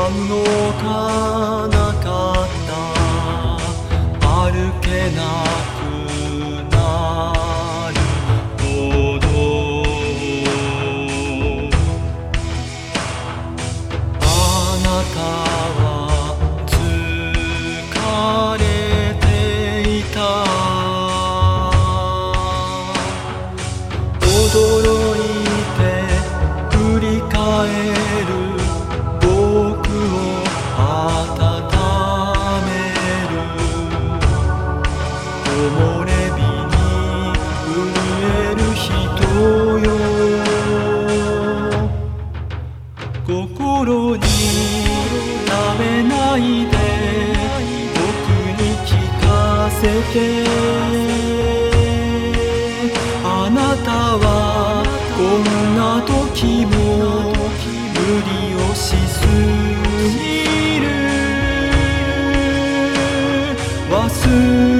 動かなかった歩けなくなるほどあなたは疲れていた驚いて振り返る僕を温める木漏れ日に震える人よ心にためないで僕に聞かせてあなたはこんな時も無理をしすぎる忘